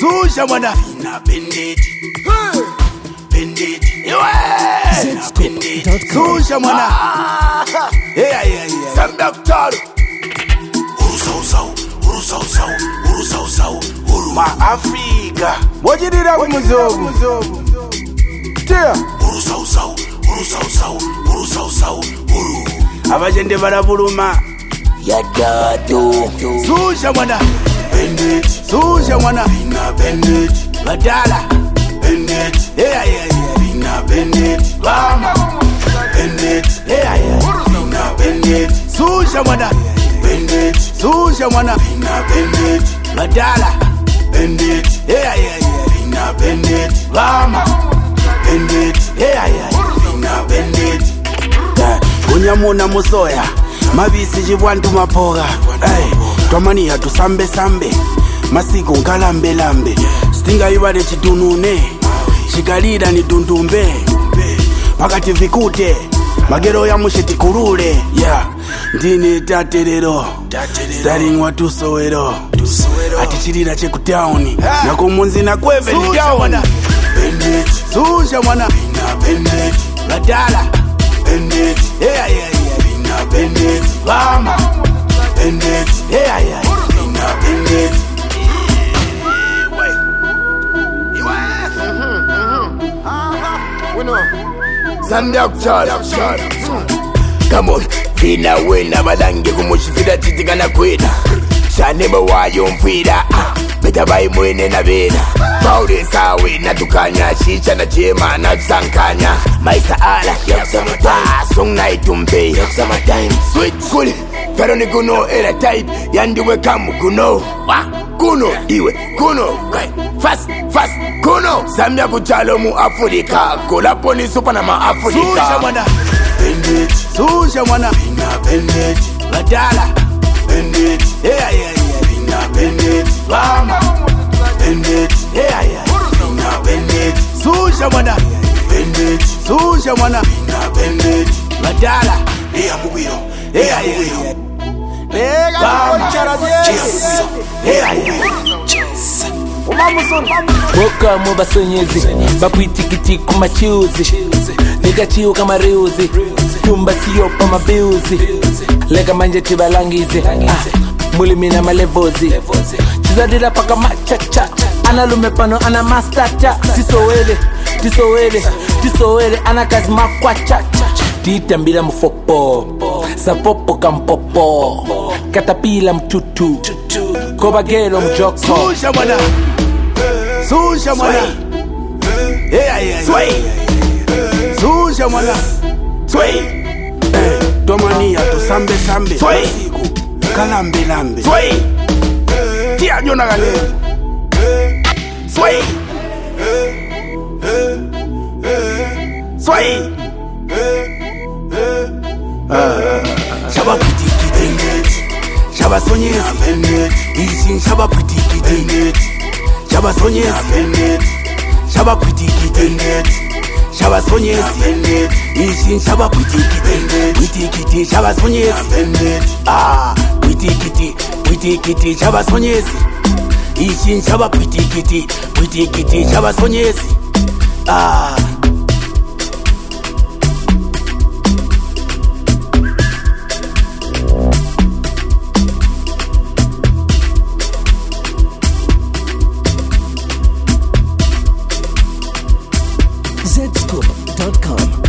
Susha mwana Vina Bandit Bandit Susha mwana Sam Doctor Uru Ma Afrika Mojidira kumuzobu Tia Uru Abajende barabuluma Yadato Susha mwana Bandit Susha mwana Vina Bandit Badala Bandit Vina Bandit Bama Bandit Vina Bandit Susha mwana Bandit Susha mwana Vina Bandit Badala Bandit Vina Bandit Bama Bandit Vina Bandit Unyamuna musoya Mabisi jibwantu mapoga Twamania tusambe sambe Masiku nkalambe lambe Stinga ibade chitunune Shikalida ni tundumbe Wakati vikute Magero ya mushiti kurule Ndini taterero Staring watu sowero Atichirira cheku town Na kumunzi na kweve ni down Susha mwana Bandit Badala Bandit Vina Bandit Bama Bandit Vina Bandit Come on, Vina wena badange kumushifira titigana kwena Shanema wayo mfira Beta bai mwene na bena Paule sawe na tukanya Shisha na chema na kusankanya Maisa ala Song na itumpe Sweet kuli Pero ni kuno era type Yandiwe kamu kuno Kuno iwe kuno Fast kuno Samya kuchalo mu Afrika Kola poni supa na ma Afrika Susha mwana Bandit Susha mwana Vina Bandit Badala Bandit Vina Bandit Bama Bandit Vina Bandit Susha mwana Bandit Susha mwana Vina Bandit Badala Mubiro Boka mu basonyezi bakwitikiti ku machuzi Nikachiu kama reuzi Tumba siyo pa mabiuzi Lega manje tibalangize Muli mina malevozi Chizadila paka machacha Analume pano ana mastata Tisowele ana kazi makwacha Titambila mfopo Sapopo kampopo Katapila mtutu Kobagelo mjoko Susha mwana Susha mwana Susha mwana Domania tusambe sambe Masiku kalambe lambe Tia nyona gale Shaba pitikiti Shaba sonyezi Ishin shaba pitikiti Shaba sonyezi Shaba pitikiti Shaba sonyezi Ishin shaba pitikiti Shaba sonyezi Pitikiti Shaba sonyezi Ishin shaba pitikiti Shaba sonyezi Zscoop.com